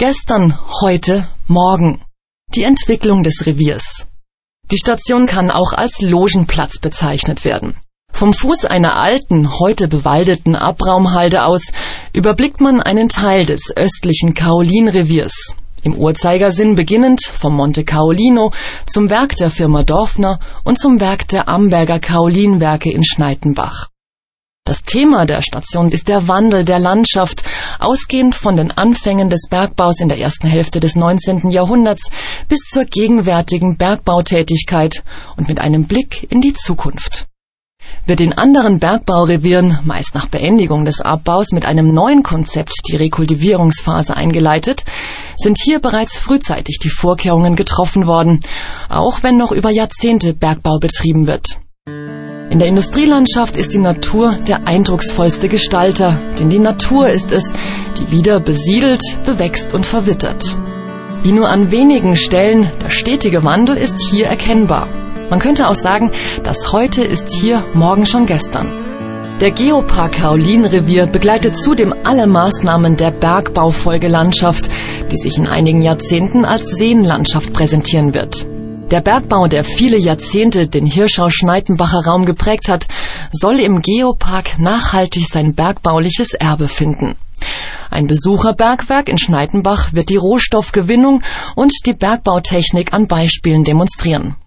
Gestern, heute, morgen. Die Entwicklung des Reviers. Die Station kann auch als Logenplatz bezeichnet werden. Vom Fuß einer alten, heute bewaldeten Abraumhalde aus überblickt man einen Teil des östlichen Kaolin-Reviers. Im Uhrzeigersinn beginnend vom Monte Caolino zum Werk der Firma Dorfner und zum Werk der Amberger Kaolinwerke in Schnaittenbach. Das Thema der Station ist der Wandel der Landschaft, ausgehend von den Anfängen des Bergbaus in der ersten Hälfte des 19. Jahrhunderts bis zur gegenwärtigen Bergbautätigkeit und mit einem Blick in die Zukunft. Wird in anderen Bergbaurevieren, meist nach Beendigung des Abbaus, mit einem neuen Konzept die Rekultivierungsphase eingeleitet, sind hier bereits frühzeitig die Vorkehrungen getroffen worden, auch wenn noch über Jahrzehnte Bergbau betrieben wird. In der Industrielandschaft ist die Natur der eindrucksvollste Gestalter, denn die Natur ist es, die wieder besiedelt, bewächst und verwittert. Wie nur an wenigen Stellen, der stetige Wandel ist hier erkennbar. Man könnte auch sagen, das Heute ist hier, morgen schon gestern. Der Geopark Kaolin-Revier begleitet zudem alle Maßnahmen der Bergbaufolgelandschaft, die sich in einigen Jahrzehnten als Seenlandschaft präsentieren wird. Der Bergbau, der viele Jahrzehnte den Hirschau-Schnaittenbacher Raum geprägt hat, soll im Geopark nachhaltig sein bergbauliches Erbe finden. Ein Besucherbergwerk in Schnaittenbach wird die Rohstoffgewinnung und die Bergbautechnik an Beispielen demonstrieren.